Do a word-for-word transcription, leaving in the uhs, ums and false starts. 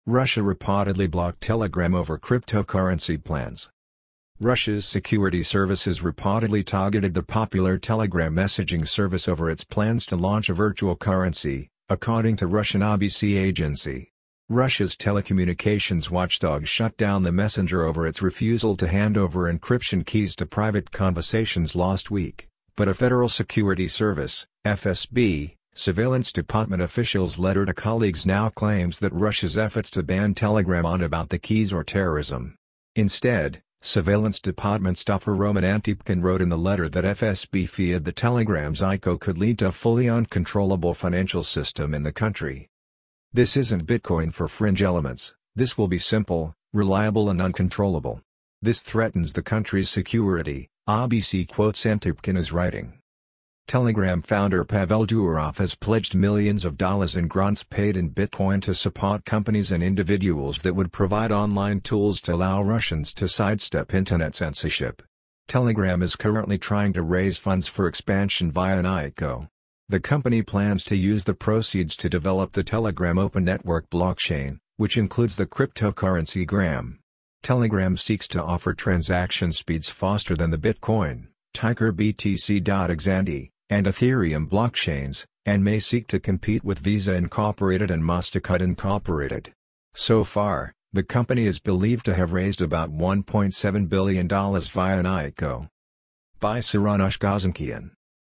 Russia reportedly blocked Telegram over cryptocurrency plans. Russia's security services reportedly targeted the popular Telegram messaging service over its plans to launch a virtual currency, according to Russian R B C agency. Russia's telecommunications watchdog shut down the messenger over its refusal to hand over encryption keys to private conversations last week, but a Federal Security Service, F S B, surveillance department official's letter to colleagues now claims that Russia's efforts to ban Telegram aren't about the keys or terrorism. Instead, Surveillance Department staffer Roman Antipkin wrote in the letter that F S B feared the Telegram's I C O could lead to a fully uncontrollable financial system in the country. This isn't Bitcoin for fringe elements, this will be simple, reliable and uncontrollable. This threatens the country's security, R B C quotes Antipkin as writing. Telegram founder Pavel Durov has pledged millions of dollars in grants paid in Bitcoin to support companies and individuals that would provide online tools to allow Russians to sidestep internet censorship. Telegram is currently trying to raise funds for expansion via an I C O. The company plans to use the proceeds to develop the Telegram Open Network blockchain, which includes the cryptocurrency Gram. Telegram seeks to offer transaction speeds faster than the Bitcoin, Tiger B T C dot X and E, and Ethereum blockchains, and may seek to compete with Visa Incorporated and MasterCard Incorporated. So far, the company is believed to have raised about one point seven billion dollars via an I C O. By Siranush Gazankian.